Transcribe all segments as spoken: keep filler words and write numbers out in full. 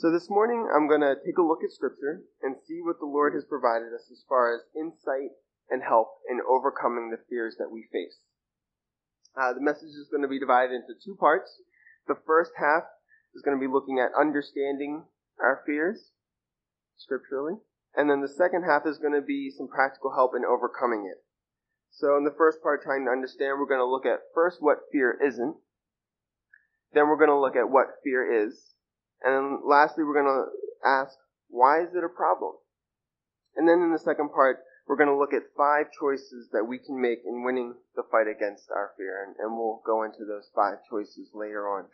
So this morning I'm going to take a look at Scripture and see what the Lord has provided us as far as insight and help in overcoming the fears that we face. Uh, the message is going to be divided into two parts. The first half is going to be looking at understanding our fears scripturally. And then the second half is going to be some practical help in overcoming it. So in the first part, trying to understand, we're going to look at first what fear isn't. Then we're going to look at what fear is. And then lastly, we're going to ask, why is it a problem? And then in the second part, we're going to look at five choices that we can make in winning the fight against our fear. And, and we'll go into those five choices later on.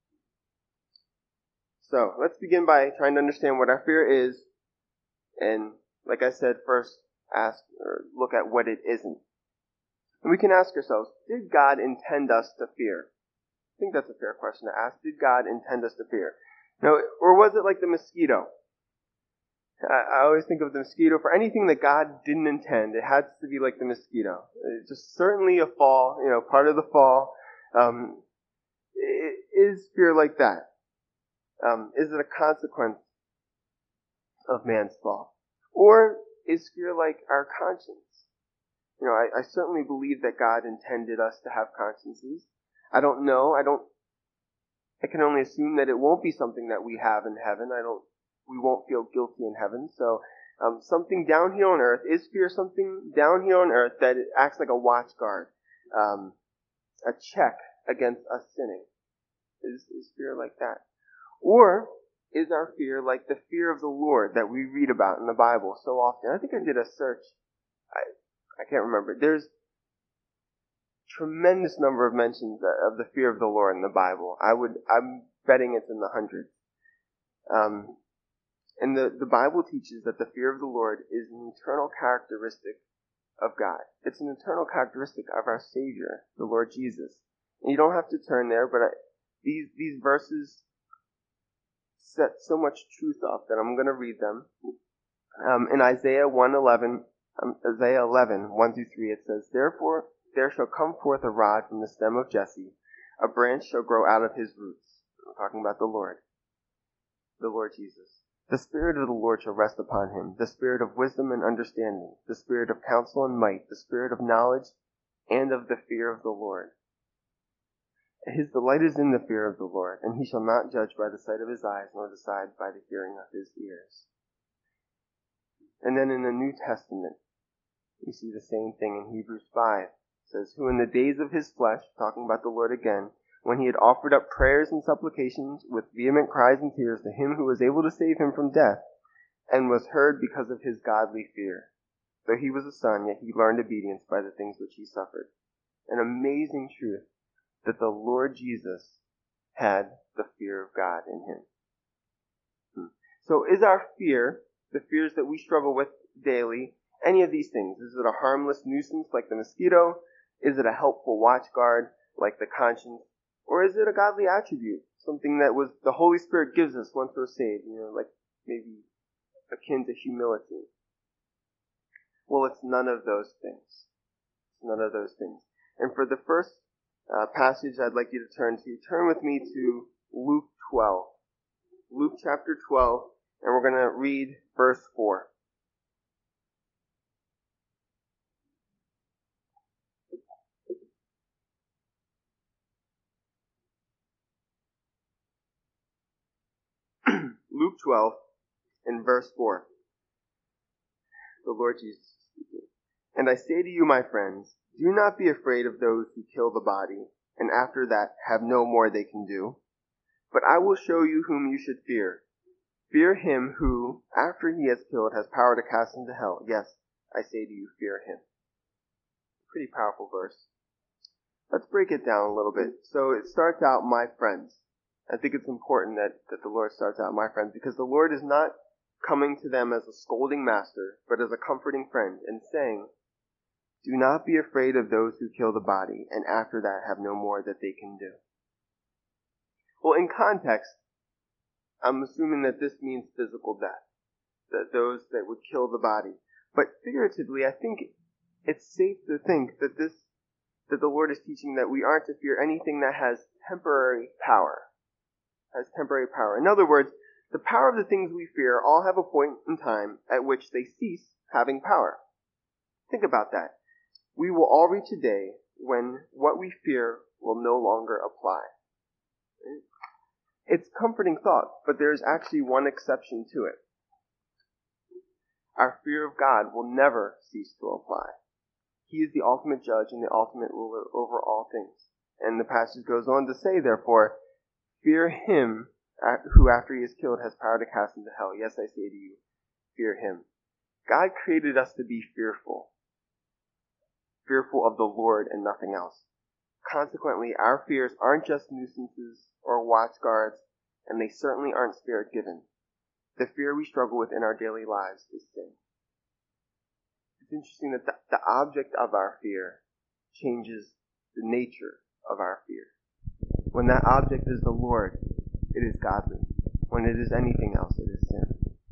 So let's begin by trying to understand what our fear is. And like I said, first ask or look at what it isn't. And we can ask ourselves, did God intend us to fear? I think that's a fair question to ask. Did God intend us to fear? No, or was it like the mosquito? I, I always think of the mosquito. For anything that God didn't intend, it had to be like the mosquito. It's just certainly a fall, you know, part of the fall. Um, it, is fear like that? Um, is it a consequence of man's fall? Or is fear like our conscience? You know, I, I certainly believe that God intended us to have consciences. I don't know. I don't. I can only assume that it won't be something that we have in heaven. I don't. We won't feel guilty in heaven. So, um, something down here on earth, is fear something down here on earth that it acts like a watch guard, um, a check against us sinning? Is is fear like that? Or is our fear like the fear of the Lord that we read about in the Bible so often? I think I did a search. I I can't remember. There's tremendous number of mentions of the fear of the Lord in the Bible. I would, I'm betting it's in the hundreds. Um, and the, the Bible teaches that the fear of the Lord is an eternal characteristic of God. It's an eternal characteristic of our Savior, the Lord Jesus. And you don't have to turn there, but I, these, these verses set so much truth up that I'm going to read them. Um, in Isaiah one eleven, um, Isaiah eleven, one through three, it says, Therefore, there shall come forth a rod from the stem of Jesse, a branch shall grow out of his roots. We're talking about the Lord, the Lord Jesus. The Spirit of the Lord shall rest upon him, the Spirit of wisdom and understanding, the Spirit of counsel and might, the Spirit of knowledge and of the fear of the Lord. His delight is in the fear of the Lord, and he shall not judge by the sight of his eyes, nor decide by the hearing of his ears. And then in the New Testament, we see the same thing in Hebrews five. Says, who in the days of his flesh, talking about the Lord again, when he had offered up prayers and supplications with vehement cries and tears to him who was able to save him from death, and was heard because of his godly fear. Though he was a son, yet he learned obedience by the things which he suffered. An amazing truth that the Lord Jesus had the fear of God in him. Hmm. So is our fear, the fears that we struggle with daily, any of these things? Is it a harmless nuisance like the mosquito? Is it a helpful watch guard like the conscience? Or is it a godly attribute? Something that was the Holy Spirit gives us once we're saved, you know, like maybe akin to humility. Well, it's none of those things. It's none of those things. And for the first uh, passage I'd like you to turn to, turn with me to Luke twelve. Luke chapter twelve, and we're going to read verse four. Luke twelve, in verse four. The Lord Jesus is speaking. And I say to you, my friends, do not be afraid of those who kill the body, and after that have no more they can do. But I will show you whom you should fear. Fear him who, after he has killed, has power to cast into hell. Yes, I say to you, fear him. Pretty powerful verse. Let's break it down a little bit. So it starts out, my friends. I think it's important that, that the Lord starts out, my friends, because the Lord is not coming to them as a scolding master, but as a comforting friend, and saying, do not be afraid of those who kill the body, and after that have no more that they can do. Well, in context, I'm assuming that this means physical death, that those that would kill the body. But figuratively, I think it's safe to think that this, that the Lord is teaching that we aren't to fear anything that has temporary power, has temporary power. In other words, The power of the things we fear all have a point in time at which they cease having power. Think about that. We will all reach a day when what we fear will no longer apply. It's a comforting thought, but there is actually one exception to it. Our fear of God will never cease to apply. He is the ultimate judge and the ultimate ruler over all things. And the passage goes on to say, therefore, fear him who after he is killed has power to cast into hell. Yes, I say to you, fear him. God created us to be fearful. Fearful of the Lord and nothing else. Consequently, our fears aren't just nuisances or watch guards, and they certainly aren't spirit-given. The fear we struggle with in our daily lives is sin. It's interesting that the, the object of our fear changes the nature of our fear. When that object is the Lord, it is godly. When it is anything else, it is sin.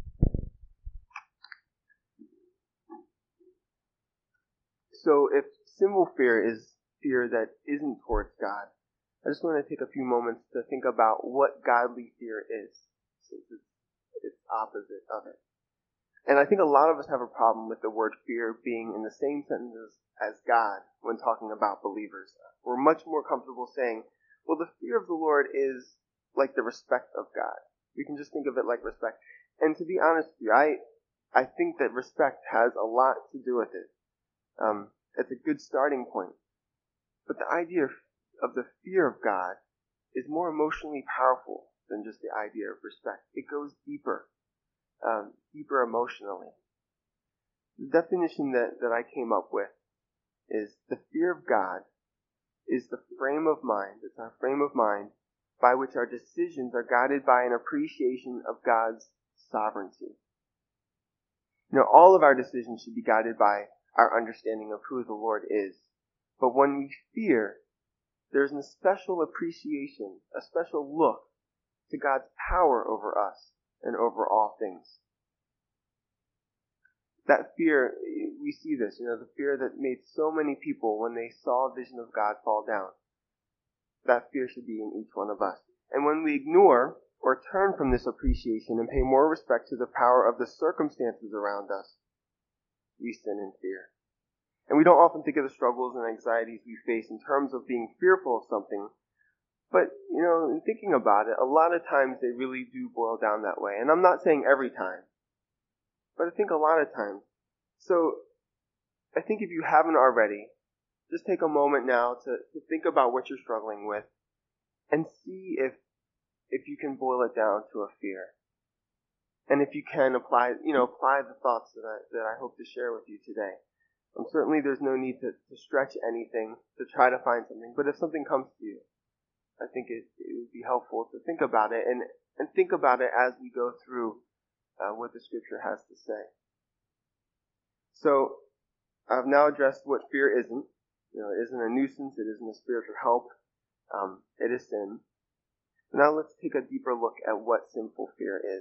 So if sinful fear is fear that isn't towards God, I just want to take a few moments to think about what godly fear is, since it's, it's opposite of it. And I think a lot of us have a problem with the word fear being in the same sentence as God when talking about believers. We're much more comfortable saying, well, the fear of the Lord is like the respect of God. We can just think of it like respect. And to be honest with you, I, I think that respect has a lot to do with it. Um, it's a good starting point. But the idea of, of the fear of God is more emotionally powerful than just the idea of respect. It goes deeper, um, deeper emotionally. The definition that, that I came up with is the fear of God is the frame of mind, it's our frame of mind by which our decisions are guided by an appreciation of God's sovereignty. You know, all of our decisions should be guided by our understanding of who the Lord is. But when we fear, there's a special appreciation, a special look to God's power over us and over all things. That fear, we see this, you know, the fear that made so many people when they saw a vision of God fall down. That fear should be in each one of us. And when we ignore or turn from this appreciation and pay more respect to the power of the circumstances around us, we sin in fear. And we don't often think of the struggles and anxieties we face in terms of being fearful of something. But, you know, in thinking about it, a lot of times they really do boil down that way. And I'm not saying every time, but I think a lot of times. So I think if you haven't already, just take a moment now to, to think about what you're struggling with and see if if you can boil it down to a fear. And if you can apply, you know, apply the thoughts that I, that I hope to share with you today. Um, certainly there's no need to, to stretch anything to try to find something, but if something comes to you, I think it, it would be helpful to think about it and, and think about it as we go through uh, what the scripture has to say. So I've now addressed what fear isn't. You know, it isn't a nuisance, it isn't a spiritual help, um, it is sin. Now let's take a deeper look at what sinful fear is.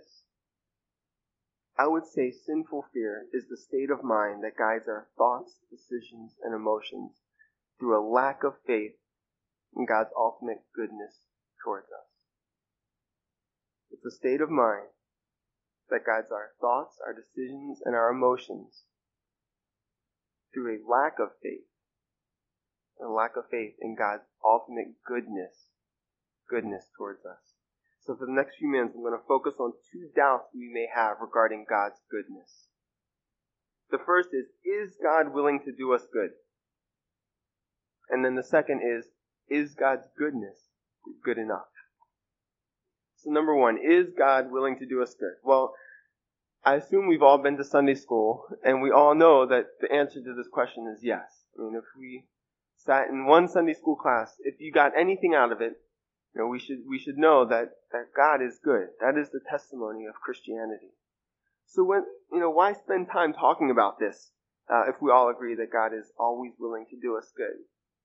I would say sinful fear is the state of mind that guides our thoughts, decisions, and emotions through a lack of faith in God's ultimate goodness towards us. It's a state of mind that guides our thoughts, our decisions, and our emotions through a lack of faith, and a lack of faith in God's ultimate goodness, goodness towards us. So for the next few minutes, I'm going to focus on two doubts we may have regarding God's goodness. The first is, is God willing to do us good? And then the second is, is God's goodness good enough? So number one, is God willing to do us good? Well, I assume we've all been to Sunday school, and we all know that the answer to this question is yes. I mean, if we sat in one Sunday school class, if you got anything out of it, you know, we should we should know that, that God is good. That is the testimony of Christianity. So when you know, why spend time talking about this uh, if we all agree that God is always willing to do us good?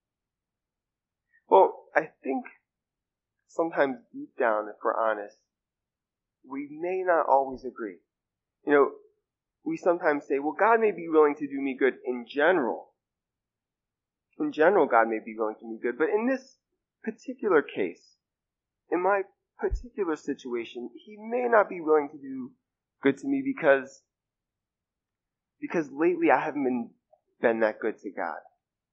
Well, I think sometimes deep down, if we're honest, we may not always agree. You know, we sometimes say, well, God may be willing to do me good in general. In general, God may be willing to do me good. But in this particular case, in my particular situation, he may not be willing to do good to me because, because lately I haven't been, been that good to God.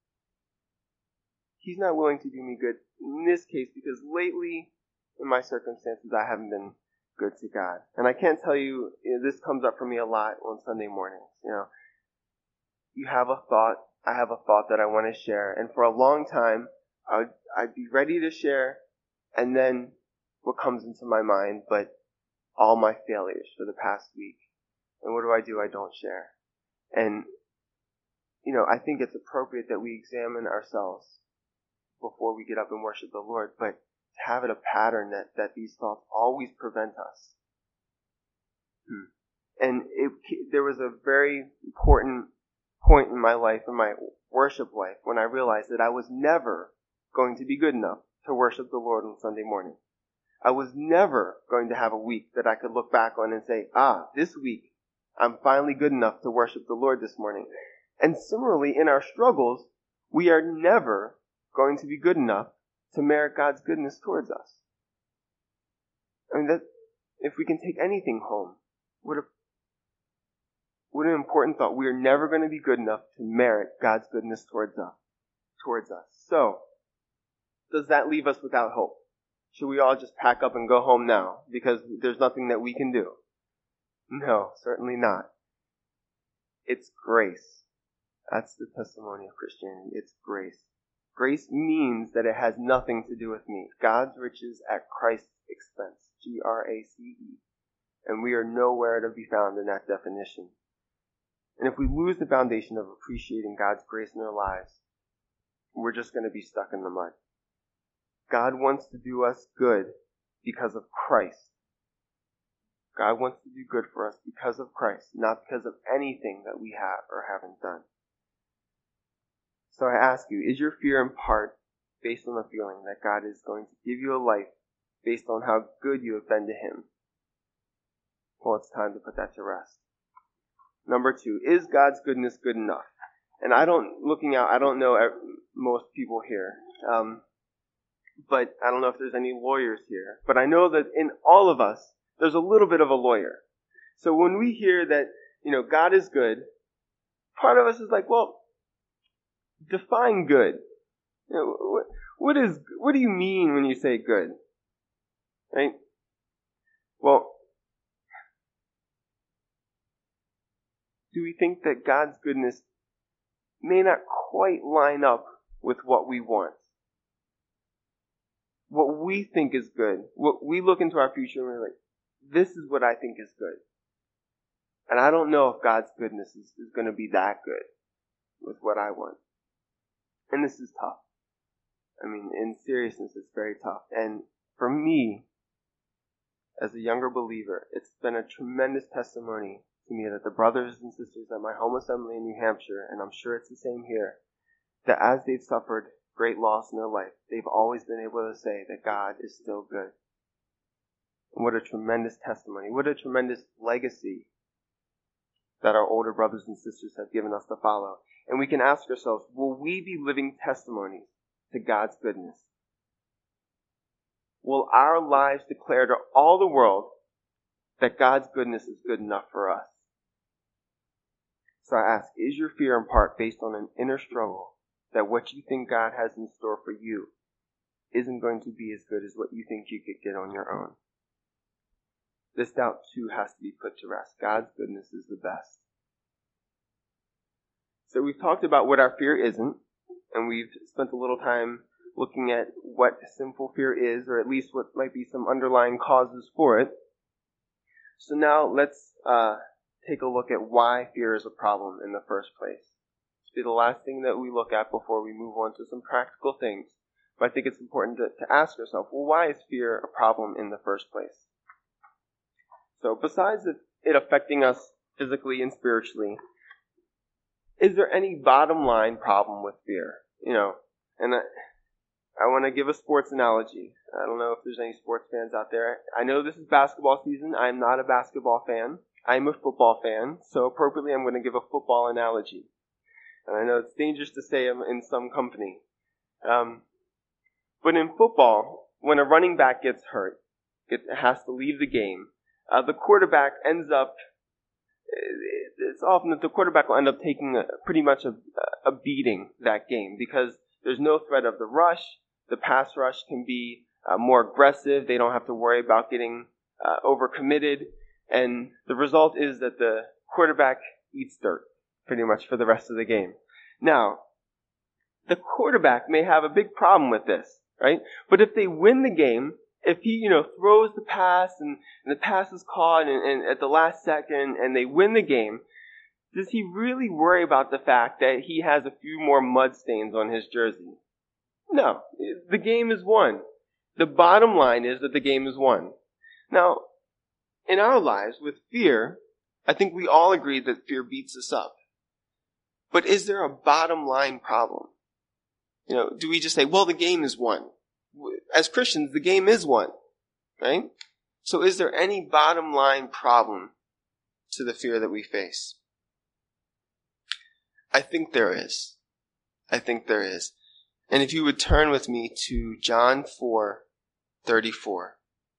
He's not willing to do me good in this case because lately, in my circumstances, I haven't been good to God. And I can't tell you, you know, this comes up for me a lot on Sunday mornings. You know, you have a thought, I have a thought that I want to share, and for a long time, I'd, I'd be ready to share, and then what comes into my mind, but all my failures for the past week. And what do I do? I don't share. And, you know, I think it's appropriate that we examine ourselves before we get up and worship the Lord, but to have it a pattern that, that these thoughts always prevent us. Hmm. And it, there was a very important point in my life, in my worship life, when I realized that I was never going to be good enough to worship the Lord on Sunday morning. I was never going to have a week that I could look back on and say, ah, this week, I'm finally good enough to worship the Lord this morning. And similarly, in our struggles, we are never going to be good enough to merit God's goodness towards us. I mean, that if we can take anything home, what a what an important thought. We are never going to be good enough to merit God's goodness towards us. Towards us. So, does that leave us without hope? Should we all just pack up and go home now because there's nothing that we can do? No, certainly not. It's grace. That's the testimony of Christianity. It's grace. Grace means that it has nothing to do with me. God's riches at Christ's expense. G R A C E. And we are nowhere to be found in that definition. And if we lose the foundation of appreciating God's grace in our lives, we're just going to be stuck in the mud. God wants to do us good because of Christ. God wants to do good for us because of Christ, not because of anything that we have or haven't done. So I ask you, is your fear in part based on the feeling that God is going to give you a life based on how good you have been to Him? Well, it's time to put that to rest. Number two, is God's goodness good enough? And I don't, looking out, I don't know most people here. Um, but I don't know if there's any lawyers here. But I know that in all of us, there's a little bit of a lawyer. So when we hear that, you know, God is good, part of us is like, well, define good. You know, what, what is, what do you mean when you say good? Right? Well, do we think that God's goodness may not quite line up with what we want? What we think is good. What we look into our future and we're like, this is what I think is good. And I don't know if God's goodness is, is going to be that good with what I want. And this is tough. I mean, in seriousness, it's very tough. And for me, as a younger believer, it's been a tremendous testimony to me that the brothers and sisters at my home assembly in New Hampshire, and I'm sure it's the same here, that as they've suffered great loss in their life, they've always been able to say that God is still good. And what a tremendous testimony. What a tremendous legacy that our older brothers and sisters have given us to follow. And we can ask ourselves, will we be living testimonies to God's goodness? Will our lives declare to all the world that God's goodness is good enough for us? So I ask, is your fear in part based on an inner struggle that what you think God has in store for you isn't going to be as good as what you think you could get on your own? This doubt too has to be put to rest. God's goodness is the best. So we've talked about what our fear isn't, and we've spent a little time looking at what sinful fear is, or at least what might be some underlying causes for it. So now let's uh, take a look at why fear is a problem in the first place. This will be the last thing that we look at before we move on to some practical things. But I think it's important to, to ask ourselves, well, why is fear a problem in the first place? So besides it, it affecting us physically and spiritually, is there any bottom line problem with fear? You know, and I, I want to give a sports analogy. I don't know if there's any sports fans out there. I know this is basketball season. I'm not a basketball fan. I'm a football fan. So appropriately, I'm going to give a football analogy. And I know it's dangerous to say I'm in some company. Um, but in football, when a running back gets hurt, it has to leave the game, uh, the quarterback ends up, it's often that the quarterback will end up taking a, pretty much a, a beating that game because there's no threat of the rush. The pass rush can be uh, more aggressive. They don't have to worry about getting uh, overcommitted. And the result is that the quarterback eats dirt pretty much for the rest of the game. Now, the quarterback may have a big problem with this, right? But if they win the game, if he, you know, throws the pass and, and the pass is caught and, and at the last second and they win the game, does he really worry about the fact that he has a few more mud stains on his jersey? No. The game is won. The bottom line is that the game is won. Now, in our lives, with fear, I think we all agree that fear beats us up. But is there a bottom line problem? You know, do we just say, well, the game is won? As Christians, the game is won, right? So is there any bottom line problem to the fear that we face? I think there is. I think there is. And if you would turn with me to John four thirty-four.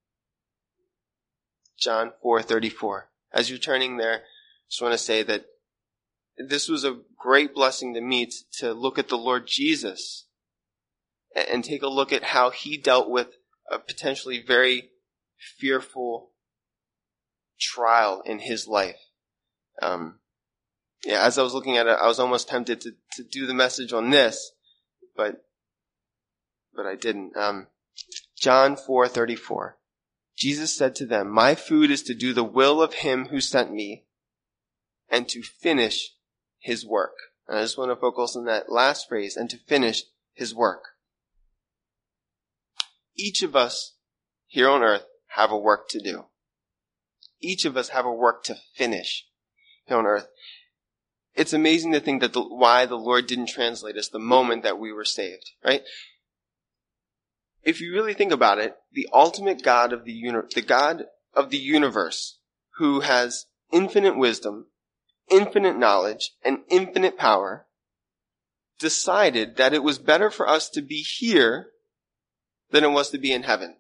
John four thirty-four. As you're turning there, I just want to say that this was a great blessing to me to, to look at the Lord Jesus and take a look at how he dealt with a potentially very fearful trial in his life. Um, yeah, as I was looking at it, I was almost tempted to, to do the message on this, but but I didn't. Um, John four thirty-four. Jesus said to them, "My food is to do the will of him who sent me and to finish his work." And I just want to focus on that last phrase, and to finish his work. Each of us here on earth have a work to do. Each of us have a work to finish here on earth. It's amazing to think that the, why the Lord didn't translate us the moment that we were saved, right? If you really think about it, the ultimate God of the uni- the God of the universe, who has infinite wisdom, infinite knowledge, and infinite power, decided that it was better for us to be here than it was to be in heaven.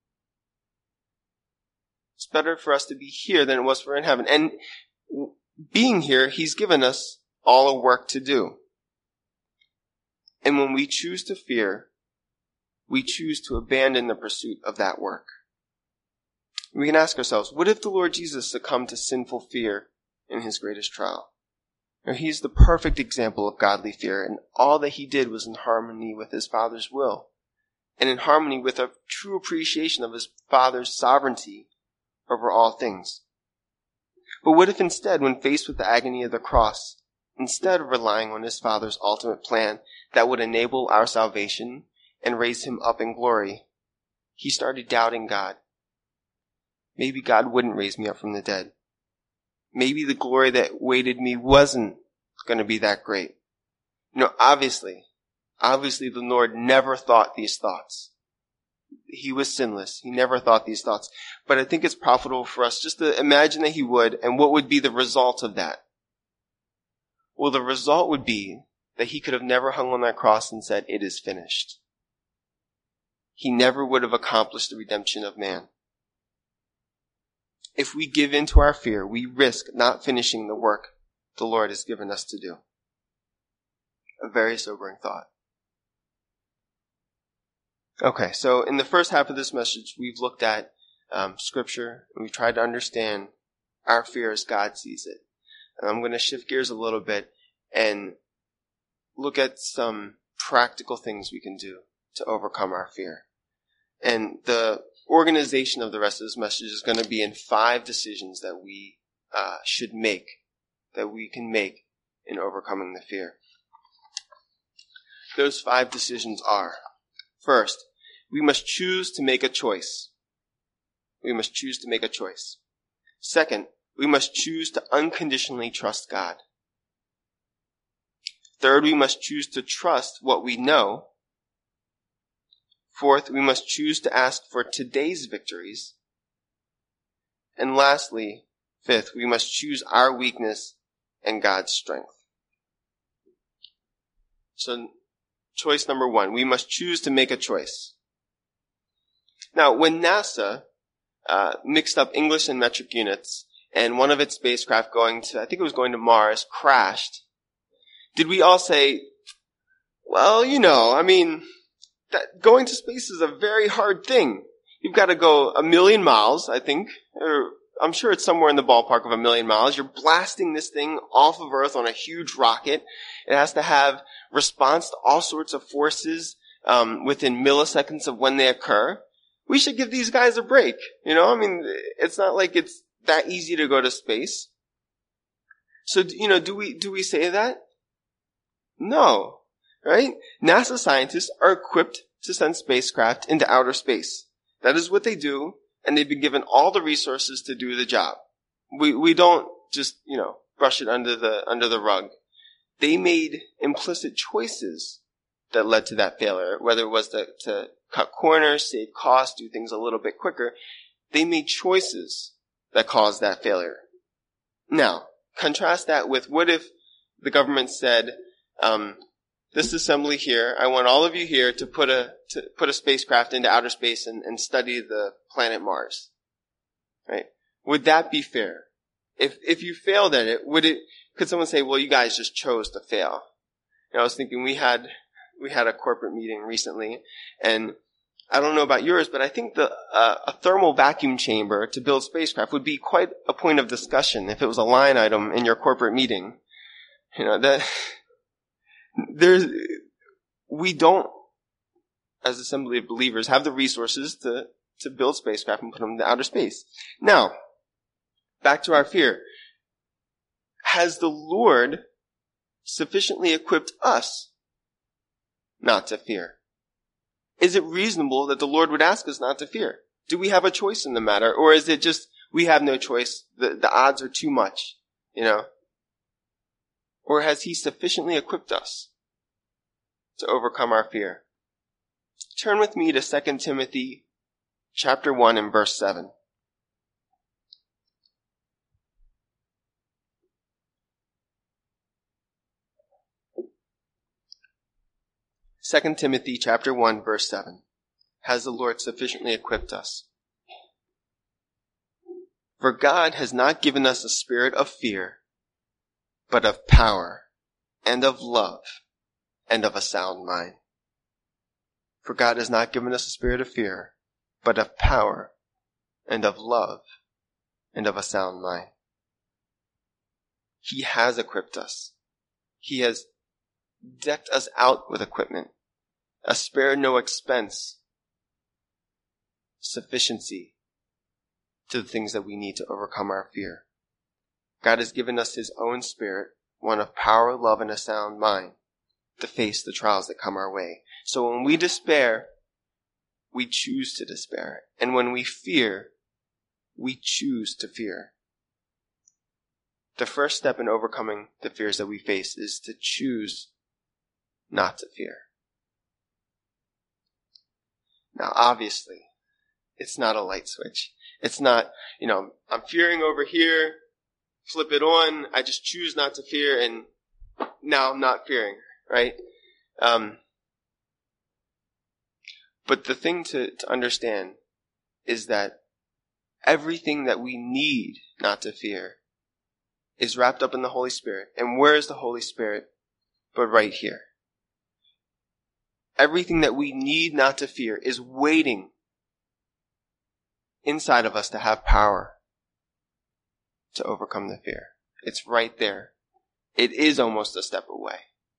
It's better for us to be here than it was for in heaven. And being here, he's given us all a work to do. And when we choose to fear, we choose to abandon the pursuit of that work. We can ask ourselves, what if the Lord Jesus succumbed to sinful fear in his greatest trial? Now, he's the perfect example of godly fear, and all that he did was in harmony with his Father's will, and in harmony with a true appreciation of his Father's sovereignty over all things. But what if instead, when faced with the agony of the cross, instead of relying on his Father's ultimate plan that would enable our salvation and raise him up in glory, he started doubting God? Maybe God wouldn't raise me up from the dead. Maybe the glory that awaited me wasn't going to be that great. You know, obviously, obviously the Lord never thought these thoughts. He was sinless. He never thought these thoughts. But I think it's profitable for us just to imagine that he would, and what would be the result of that? Well, the result would be that he could have never hung on that cross and said, "It is finished." He never would have accomplished the redemption of man. If we give in to our fear, we risk not finishing the work the Lord has given us to do. A very sobering thought. Okay, so in the first half of this message, we've looked at um, Scripture, and we've tried to understand our fear as God sees it. And I'm going to shift gears a little bit and look at some practical things we can do to overcome our fear. And the organization of the rest of this message is going to be in five decisions that we uh, should make, that we can make in overcoming the fear. Those five decisions are: first, we must choose to make a choice. We must choose to make a choice. Second, we must choose to unconditionally trust God. Third, we must choose to trust what we know. Fourth, we must choose to ask for today's victories. And lastly, fifth, we must choose our weakness and God's strength. So, choice number one, we must choose to make a choice. Now, when NASA uh, mixed up English and metric units, and one of its spacecraft going to, I think it was going to Mars, crashed, did we all say, well, you know, I mean, that going to space is a very hard thing. You've got to go a million miles, I think, or I'm sure it's somewhere in the ballpark of a million miles. You're blasting this thing off of Earth on a huge rocket. It has to have response to all sorts of forces um, within milliseconds of when they occur. We should give these guys a break. You know, I mean, it's not like it's that easy to go to space. So, you know, do we do we say that? No, right? NASA scientists are equipped to send spacecraft into outer space. That is what they do, and they've been given all the resources to do the job. We we don't just, you know, brush it under the under the rug. They made implicit choices that led to that failure, whether it was to, to cut corners, save costs, do things a little bit quicker. They made choices that caused that failure. Now, contrast that with what if the government said, um, this assembly here, I want all of you here to put a to put a spacecraft into outer space and, and study the planet Mars. Right? Would that be fair? If if you failed at it, would it could someone say, well, you guys just chose to fail? And I was thinking we had we had a corporate meeting recently, and I don't know about yours, but I think the uh, a thermal vacuum chamber to build spacecraft would be quite a point of discussion if it was a line item in your corporate meeting. You know, that there's we don't, as Assembly of Believers, have the resources to to build spacecraft and put them into outer space. Now, back to our fear. Has the Lord sufficiently equipped us not to fear? Is it reasonable that the Lord would ask us not to fear? Do we have a choice in the matter? Or is it just, we have no choice, the, the odds are too much, you know? Or has He sufficiently equipped us to overcome our fear? Turn with me to Second Timothy chapter one and verse seven. Second Timothy chapter one, verse seven. Has the Lord sufficiently equipped us? For God has not given us a spirit of fear, but of power, and of love, and of a sound mind. For God has not given us a spirit of fear, but of power, and of love, and of a sound mind. He has equipped us. He has decked us out with equipment, a spare no expense sufficiency to the things that we need to overcome our fear. God has given us His own Spirit, one of power, love, and a sound mind, to face the trials that come our way. So when we despair, we choose to despair. And when we fear, we choose to fear. The first step in overcoming the fears that we face is to choose not to fear. Now, obviously, it's not a light switch. It's not, you know, I'm fearing over here, flip it on, I just choose not to fear, and now I'm not fearing, right? Um, but the thing to, to understand is that everything that we need not to fear is wrapped up in the Holy Spirit. And where is the Holy Spirit? But right here. Everything that we need not to fear is waiting inside of us to have power to overcome the fear. It's right there. It is almost a step away.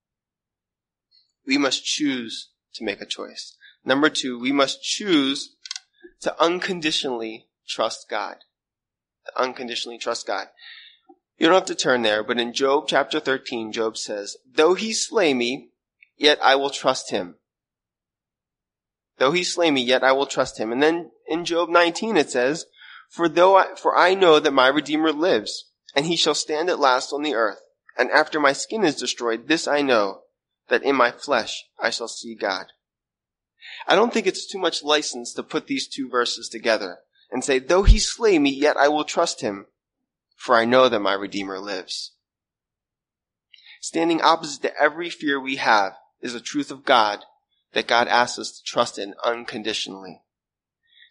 We must choose to make a choice. Number two, we must choose to unconditionally trust God. To unconditionally trust God. You don't have to turn there, but in Job chapter thirteen, Job says, though he slay me, yet I will trust him. Though he slay me, yet I will trust him. And then in Job nineteen it says, For though I, for I know that my Redeemer lives, and he shall stand at last on the earth. And after my skin is destroyed, this I know, that in my flesh I shall see God. I don't think it's too much license to put these two verses together and say, though he slay me, yet I will trust him, for I know that my Redeemer lives. Standing opposite to every fear we have is the truth of God that God asks us to trust in unconditionally.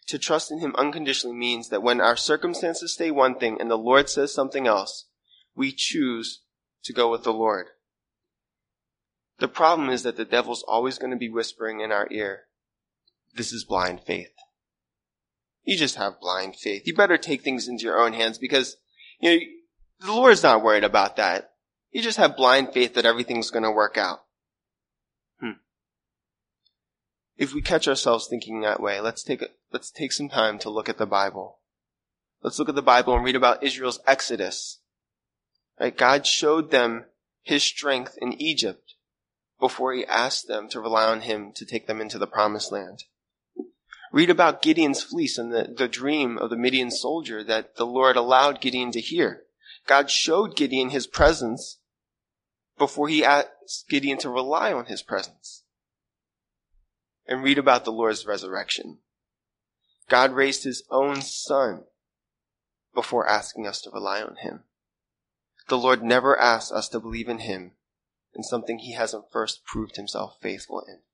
To trust in him unconditionally means that when our circumstances say one thing and the Lord says something else, we choose to go with the Lord. The problem is that the devil's always going to be whispering in our ear, this is blind faith. You just have blind faith. You better take things into your own hands because, you know, the Lord's not worried about that. You just have blind faith that everything's going to work out. Hmm. If we catch ourselves thinking that way, let's take a, let's take some time to look at the Bible. Let's look at the Bible and read about Israel's exodus. Right? God showed them his strength in Egypt before he asked them to rely on him to take them into the promised land. Read about Gideon's fleece and the, the dream of the Midian soldier that the Lord allowed Gideon to hear. God showed Gideon his presence before he asked Gideon to rely on his presence. And read about the Lord's resurrection. God raised his own son before asking us to rely on him. The Lord never asks us to believe in him in something he hasn't first proved himself faithful in.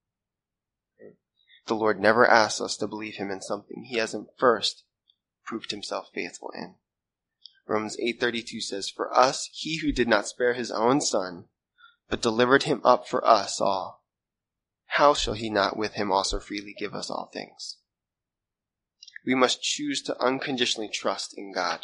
The Lord never asks us to believe him in something he hasn't first proved himself faithful in. Romans eight thirty-two says, for us, he who did not spare his own son, but delivered him up for us all, how shall he not with him also freely give us all things? We must choose to unconditionally trust in God.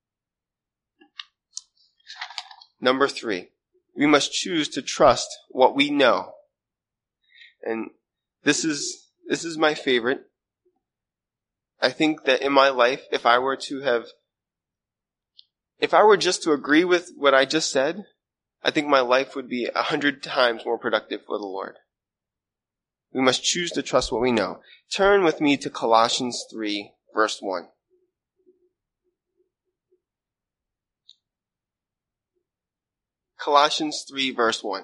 Number three, we must choose to trust what we know. And this is This is my favorite. I think that in my life, if I were to have, if I were just to agree with what I just said, I think my life would be a hundred times more productive for the Lord. We must choose to trust what we know. Turn with me to Colossians three, verse one. Colossians three, verse one.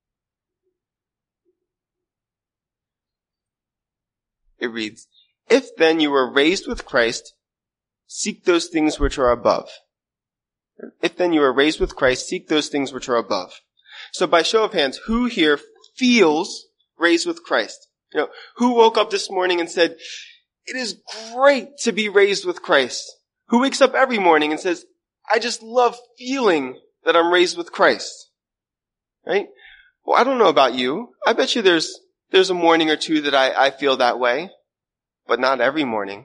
It reads, if then you were raised with Christ, seek those things which are above. If then you were raised with Christ, seek those things which are above. So by show of hands, who here feels raised with Christ? You know, who woke up this morning and said, it is great to be raised with Christ? Who wakes up every morning and says, I just love feeling that I'm raised with Christ? Right? Well, I don't know about you. I bet you there's There's a morning or two that I, I feel that way, but not every morning.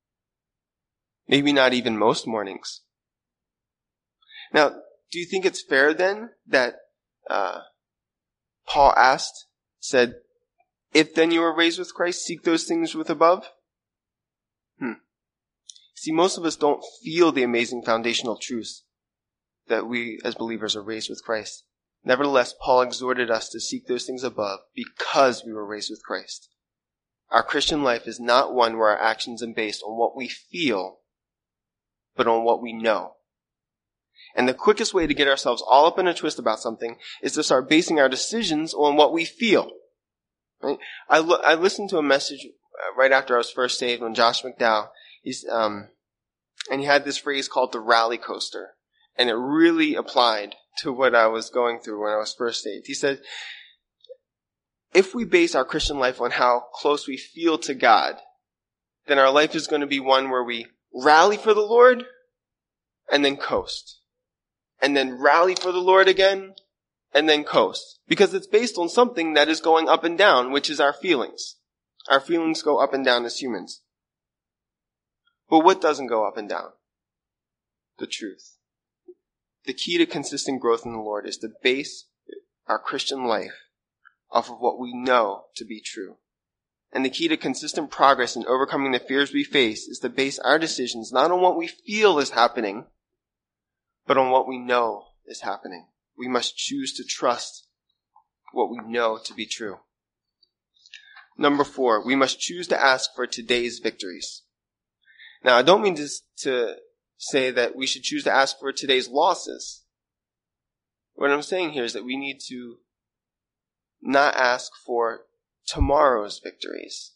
Maybe not even most mornings. Now, do you think it's fair then that uh, Paul asked, said, if then you were raised with Christ, seek those things with above? Hmm. See, most of us don't feel the amazing foundational truths that we as believers are raised with Christ. Nevertheless, Paul exhorted us to seek those things above because we were raised with Christ. Our Christian life is not one where our actions are based on what we feel, but on what we know. And the quickest way to get ourselves all up in a twist about something is to start basing our decisions on what we feel. Right? I, lo- I listened to a message right after I was first saved when Josh McDowell, he's, um, and he had this phrase called the rally coaster. And it really applied to what I was going through when I was first saved. He said, if we base our Christian life on how close we feel to God, then our life is going to be one where we rally for the Lord and then coast. And then rally for the Lord again and then coast. Because it's based on something that is going up and down, which is our feelings. Our feelings go up and down as humans. But what doesn't go up and down? The truth. The key to consistent growth in the Lord is to base our Christian life off of what we know to be true. And the key to consistent progress in overcoming the fears we face is to base our decisions not on what we feel is happening, but on what we know is happening. We must choose to trust what we know to be true. Number four, we must choose to ask for today's victories. Now, I don't mean to, to say that we should choose to ask for today's losses. What I'm saying here is that we need to not ask for tomorrow's victories.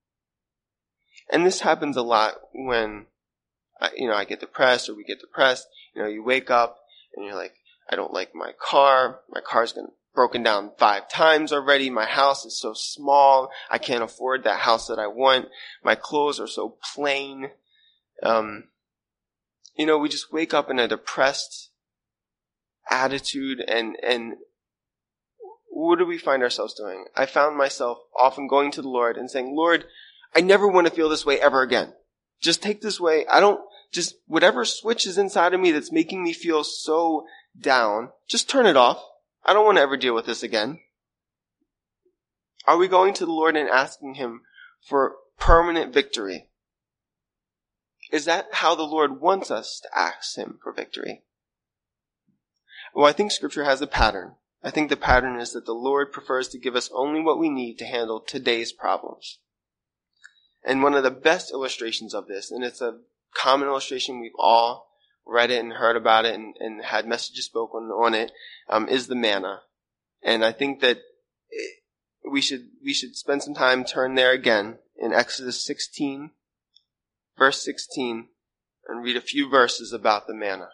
And this happens a lot when, I, you know, I get depressed or we get depressed. You know, you wake up and you're like, I don't like my car. My car's going to broken down five times already. My house is so small. I can't afford that house that I want. My clothes are so plain. Um, you know, we just wake up in a depressed attitude, and, and what do we find ourselves doing? I found myself often going to the Lord and saying, Lord, I never want to feel this way ever again. Just take this way. I don't, just whatever switch is inside of me that's making me feel so down, just turn it off. I don't want to ever deal with this again. Are we going to the Lord and asking him for permanent victory? Is that how the Lord wants us to ask him for victory? Well, I think Scripture has a pattern. I think the pattern is that the Lord prefers to give us only what we need to handle today's problems. And one of the best illustrations of this, and it's a common illustration, we've all read it and heard about it and, and had messages spoken on it, um, is the manna. And I think that it, we should we should spend some time, turn there again in Exodus sixteen, verse sixteen, and read a few verses about the manna.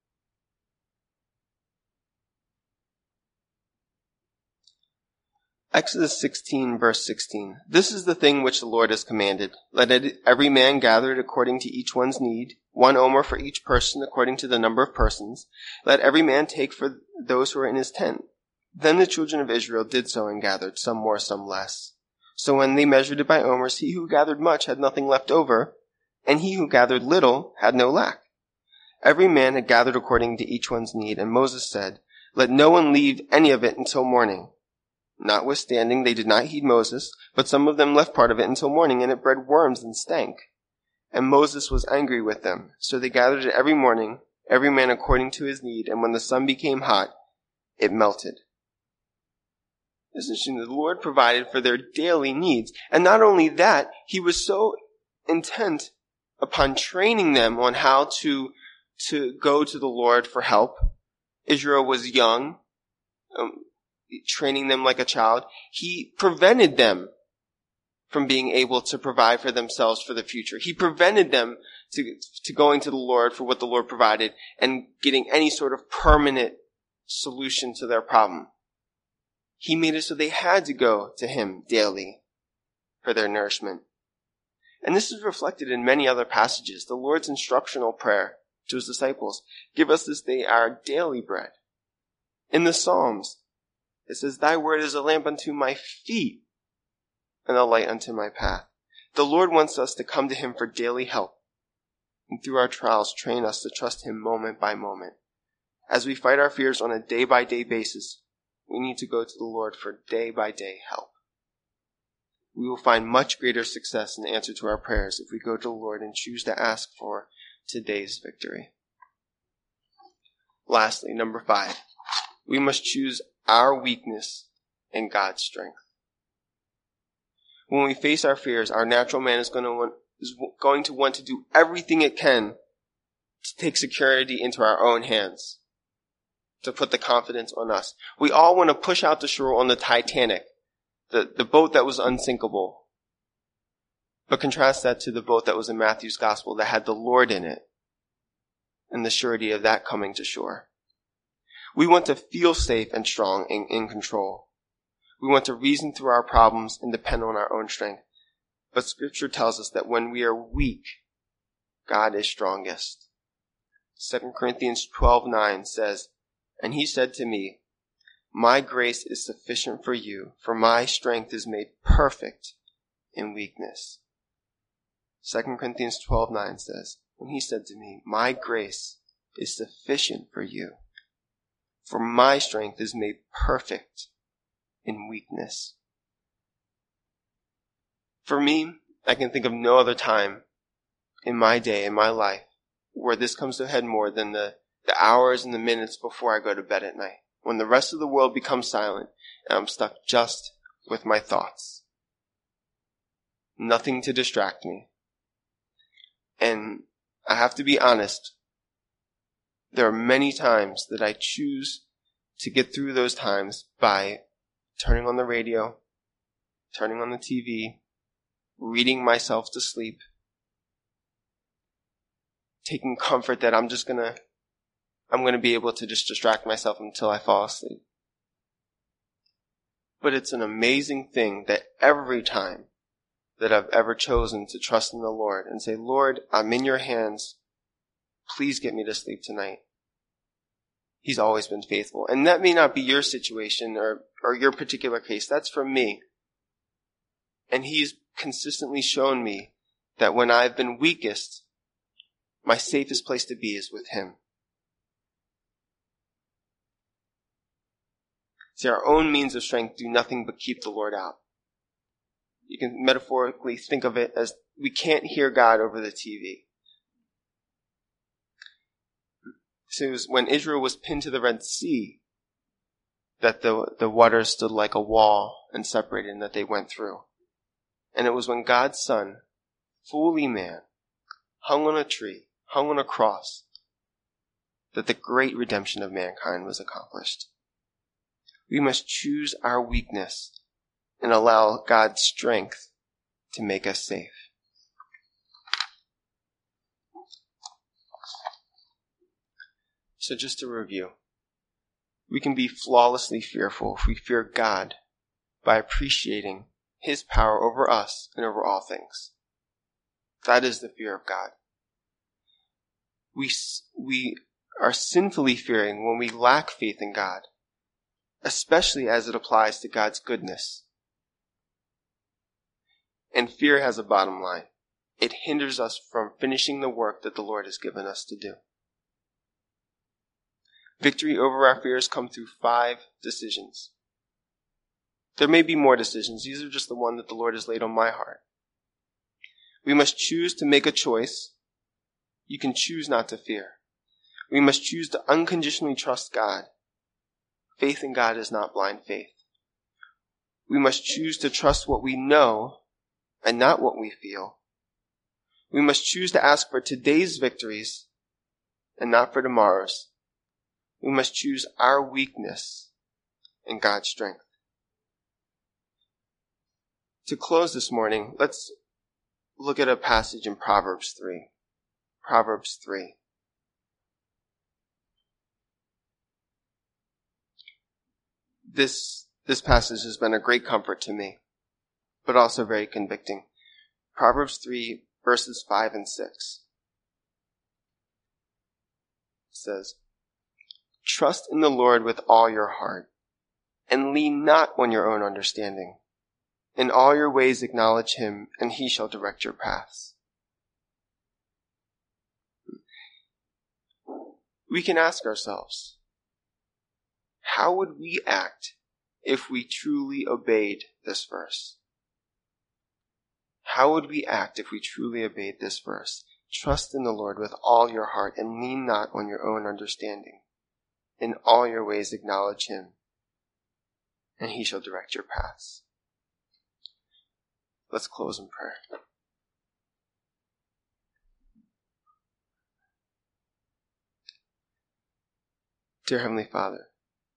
Exodus sixteen, verse sixteen. This is the thing which the Lord has commanded. Let it, every man gather it according to each one's need, one omer for each person according to the number of persons. Let every man take for those who are in his tent. Then the children of Israel did so and gathered, some more, some less. So when they measured it by omers, he who gathered much had nothing left over, and he who gathered little had no lack. Every man had gathered according to each one's need, and Moses said, Let no one leave any of it until morning. Notwithstanding, they did not heed Moses, but some of them left part of it until morning, and it bred worms and stank. And Moses was angry with them. So they gathered it every morning, every man according to his need, and when the sun became hot, it melted. Listen, the Lord provided for their daily needs. And not only that, he was so intent upon training them on how to, to go to the Lord for help. Israel was young, um, training them like a child. He prevented them from being able to provide for themselves for the future. He prevented them to, to going to the Lord for what the Lord provided and getting any sort of permanent solution to their problem. He made it so they had to go to him daily for their nourishment. And this is reflected in many other passages. The Lord's instructional prayer to his disciples, give us this day our daily bread. In the Psalms, it says, Thy word is a lamp unto my feet and a light unto my path. The Lord wants us to come to him for daily help. And through our trials, train us to trust him moment by moment. As we fight our fears on a day-by-day basis, we need to go to the Lord for day-by-day help. We will find much greater success in the answer to our prayers if we go to the Lord and choose to ask for today's victory. Lastly, number five, we must choose our weakness and God's strength. When we face our fears, our natural man is going to want, is going to want to do everything it can to take security into our own hands, to put the confidence on us. We all want to push out the shore on the Titanic, the, the boat that was unsinkable. But contrast that to the boat that was in Matthew's gospel that had the Lord in it and the surety of that coming to shore. We want to feel safe and strong and in control. We want to reason through our problems and depend on our own strength. But Scripture tells us that when we are weak, God is strongest. Second Corinthians twelve nine says, And he said to me, My grace is sufficient for you, for my strength is made perfect in weakness. Second Corinthians twelve nine says, And he said to me, My grace is sufficient for you, for my strength is made perfect in weakness. For me, I can think of no other time in my day, in my life, where this comes to a head more than the, the hours and the minutes before I go to bed at night, when the rest of the world becomes silent and I'm stuck just with my thoughts. Nothing to distract me. And I have to be honest, there are many times that I choose to get through those times by turning on the radio, turning on the T V, reading myself to sleep, taking comfort that I'm just gonna, I'm gonna be able to just distract myself until I fall asleep. But it's an amazing thing that every time that I've ever chosen to trust in the Lord and say, Lord, I'm in your hands. Please get me to sleep tonight. He's always been faithful. And that may not be your situation or, or your particular case. That's for me. And he's consistently shown me that when I've been weakest, my safest place to be is with him. See, our own means of strength do nothing but keep the Lord out. You can metaphorically think of it as we can't hear God over the T V. So it was when Israel was pinned to the Red Sea that the, the water stood like a wall and separated and that they went through. And it was when God's Son, fully man, hung on a tree, hung on a cross, that the great redemption of mankind was accomplished. We must choose our weakness and allow God's strength to make us safe. So just to review, we can be flawlessly fearful if we fear God by appreciating his power over us and over all things. That is the fear of God. We, we are sinfully fearing when we lack faith in God, especially as it applies to God's goodness. And fear has a bottom line. It hinders us from finishing the work that the Lord has given us to do. Victory over our fears come through five decisions. There may be more decisions. These are just the one that the Lord has laid on my heart. We must choose to make a choice. You can choose not to fear. We must choose to unconditionally trust God. Faith in God is not blind faith. We must choose to trust what we know and not what we feel. We must choose to ask for today's victories and not for tomorrow's. We must choose our weakness and God's strength. To close this morning, let's look at a passage in Proverbs three. Proverbs three. This, this passage has been a great comfort to me, but also very convicting. Proverbs three, verses five and six. It says, "Trust in the Lord with all your heart, and lean not on your own understanding. In all your ways acknowledge him, and he shall direct your paths." We can ask ourselves, how would we act if we truly obeyed this verse? How would we act if we truly obeyed this verse? Trust in the Lord with all your heart, and lean not on your own understanding. In all your ways acknowledge him, and he shall direct your paths. Let's close in prayer. Dear Heavenly Father,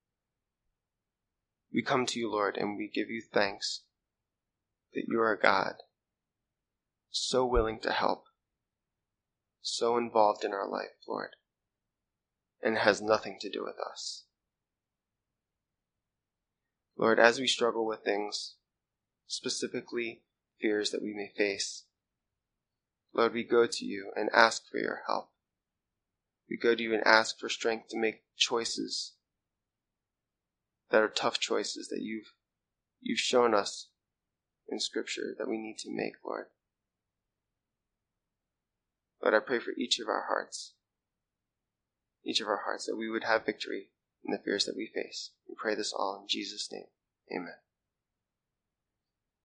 we come to you, Lord, and we give you thanks that you are a God so willing to help, so involved in our life, Lord, and has nothing to do with us. Lord, as we struggle with things, specifically fears that we may face, Lord, we go to you and ask for your help. We go to you and ask for strength to make choices that are tough choices that you've you've shown us in Scripture that we need to make, Lord. Lord, I pray for each of our hearts, each of our hearts, that we would have victory in the fears that we face. We pray this all in Jesus' name. Amen.